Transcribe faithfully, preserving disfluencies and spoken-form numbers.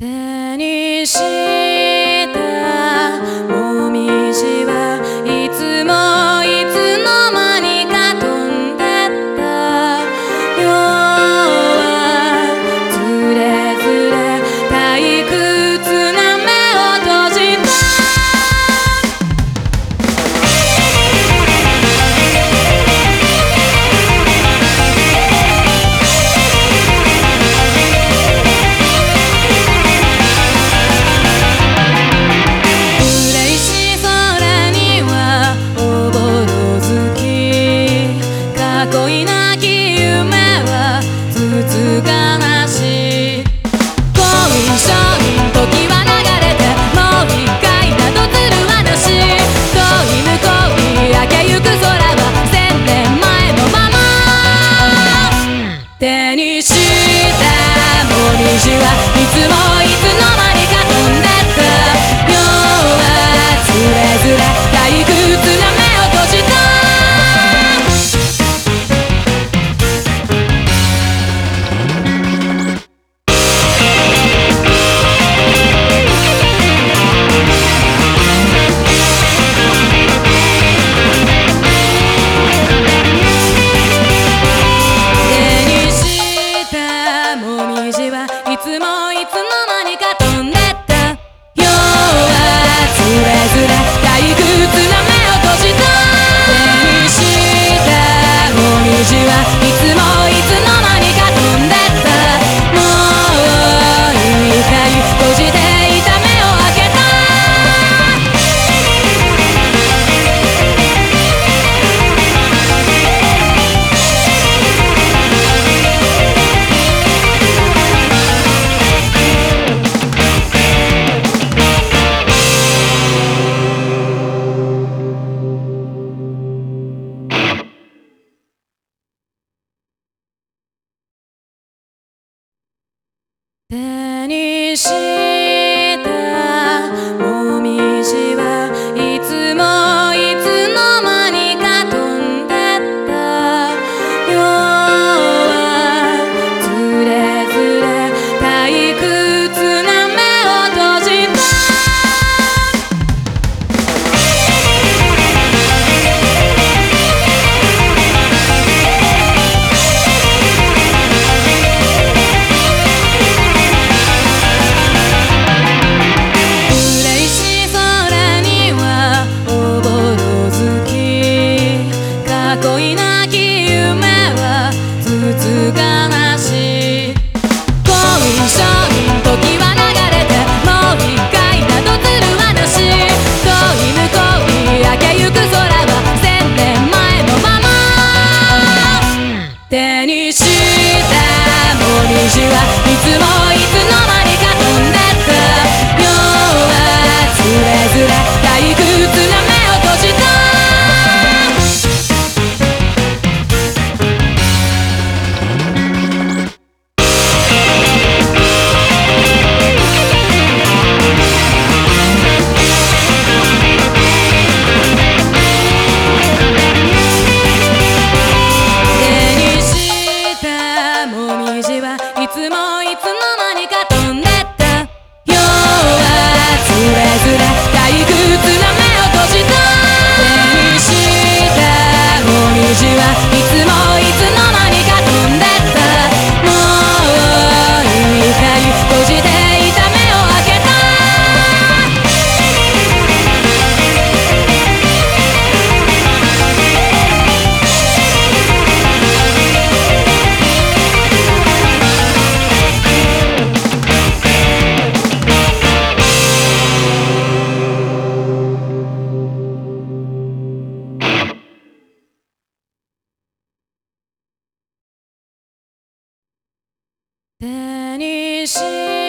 手にしたもみじはいつもいつの間にか飛んでったよはつれづれ退屈な目を閉じた恋なき夢はつつがなしコンション時は流れてもう一回などずる話遠い向こうに焼けゆく空は千年前のまま手にしたもみじはいつもいつの間にか飛んでったよはつれづれ退屈な目を閉じたいつもいつの間にか飛んでったよはつれづれ退屈な目を閉じた手にしたもみじはいつもいつの間にか飛んでったもう一回閉じていた目を開けた手にしたもみじはいつもいつの間にか飛んでったよはつれづれ退屈な目を閉じた恋なき夢はつつがなしコンション時は流れてもう一回などずる話遠い向こうに焼けゆく空は千年前のまま手にしたもみじはいつもいつの間にか飛んでったよはつれづれ退屈な目を閉じたいつもいつの間にか飛んでったよはつれづれ退屈な目を閉じた手にしたもみじはいつもいつの間にか飛んでったもう一回閉じていた目を開けた手にし